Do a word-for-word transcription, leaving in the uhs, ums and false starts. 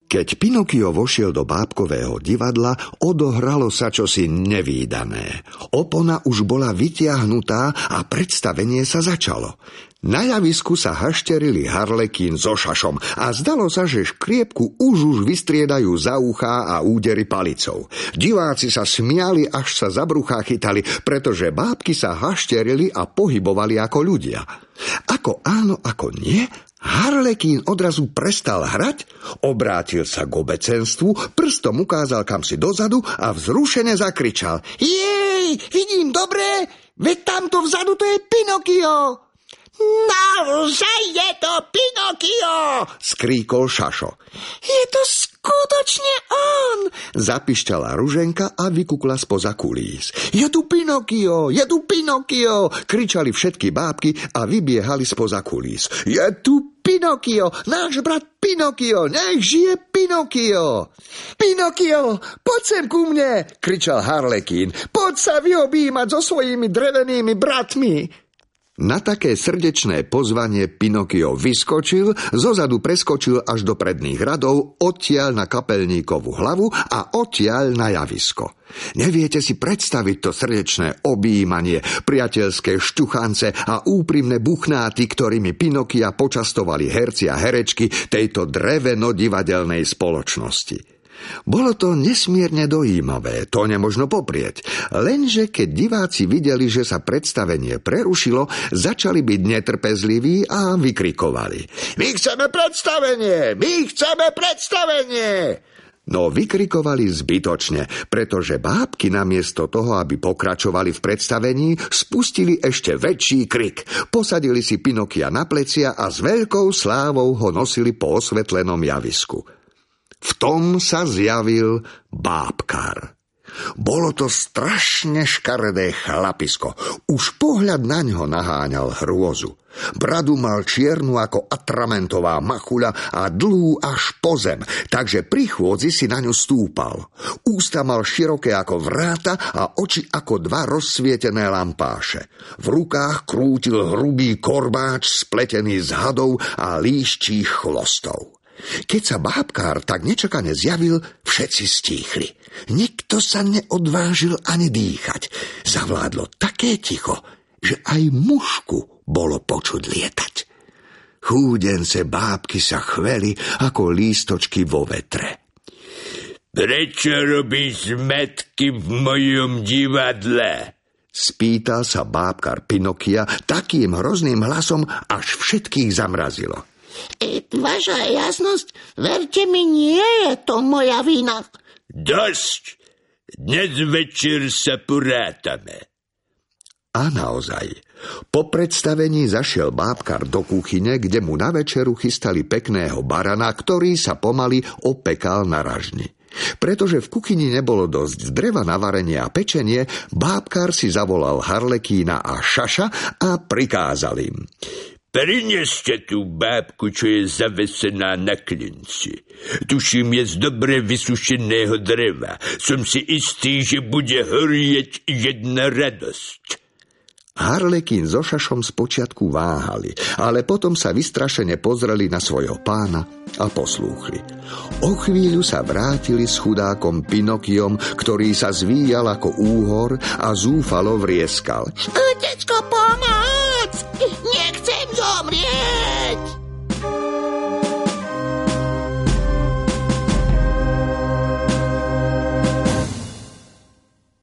Keď Pinokio vošiel do bábkového divadla, odohralo sa čosi nevídané. Opona už bola vytiahnutá a predstavenie sa začalo. Na javisku sa hašterili Harlekín so Šašom a zdalo sa, že škriepku už už vystriedajú za uchá a údery palicou. Diváci sa smiali, až sa za bruchá chytali, pretože bábky sa hašterili a pohybovali ako ľudia. Ako áno, ako nie, Harlekín odrazu prestal hrať, obrátil sa k obecenstvu, prstom ukázal kamsi dozadu a vzrušene zakričal: Jej, vidím dobre, veď tamto vzadu to je Pinokio! Naozaj je to Pinokio! Skríkol Šašo. Je to skutočne on! Zapišťala Ruženka a vykukla spoza kulís. Je tu Pinokio! Je tu Pinokio! Kričali všetky bábky a vybiehali spoza kulís. Je tu Pinokio! Náš brat Pinokio! Nech žije Pinokio! Pinokio! Poď sem ku mne! Kričal Harlekín. Poď sa vyobímať so svojimi drevenými bratmi! Na také srdečné pozvanie Pinokio vyskočil, zozadu preskočil až do predných radov, odtiaľ na kapelníkovú hlavu a odtiaľ na javisko. Neviete si predstaviť to srdečné objímanie, priateľské šťuchance a úprimné buchnáty, ktorými Pinokia počastovali herci a herečky tejto dreveno-divadelnej spoločnosti. Bolo to nesmierne dojímavé, to nemožno poprieť. Lenže keď diváci videli, že sa predstavenie prerušilo, začali byť netrpezliví a vykrikovali: My chceme predstavenie! My chceme predstavenie! No vykrikovali zbytočne, pretože bábky namiesto toho, aby pokračovali v predstavení, spustili ešte väčší krik. Posadili si Pinokia na plecia a s veľkou slávou ho nosili po osvetlenom javisku. V tom sa zjavil bábkar. Bolo to strašne škaredé chlapisko. Už pohľad na ňo naháňal hrôzu. Bradu mal čiernu ako atramentová machuľa a dlhú až po zem, takže pri chôdzi si na ňu stúpal. Ústa mal široké ako vráta a oči ako dva rozsvietené lampáše. V rukách krútil hrubý korbáč spletený z hadov a líščích chvostov. Keď sa bábkár tak nečakane zjavil, všetci stíchli. Nikto sa neodvážil ani dýchať. Zavládlo také ticho, že aj mušku bolo počuť lietať. Chúdence bábky sa chveli ako lístočky vo vetre. Prečo robíš zmetky v mojom divadle? Spýtal sa bábkár Pinokia takým hrozným hlasom, až všetkých zamrazilo. E, vaša jasnosť, verte mi, nie je to moja vina. Dosť! Dnes večer sa porátame. A naozaj, po predstavení zašiel bábkar do kuchyne, kde mu na večeru chystali pekného barana, ktorý sa pomaly opekal na ražni. Pretože v kuchyni nebolo dosť dreva na varenie a pečenie, bábkar si zavolal Harlekína a Šaša a prikázal im: Prineste tú bábku, čo je zavesená na klinci. Tuším, je z dobre vysušeného dreva. Som si istý, že bude horieť jedna radosť. Harlekín so Šašom spočiatku váhali, ale potom sa vystrašene pozreli na svojho pána a poslúchli. O chvíľu sa vrátili s chudákom Pinokiom, ktorý sa zvíjal ako úhor a zúfalo vrieskal. Otecko,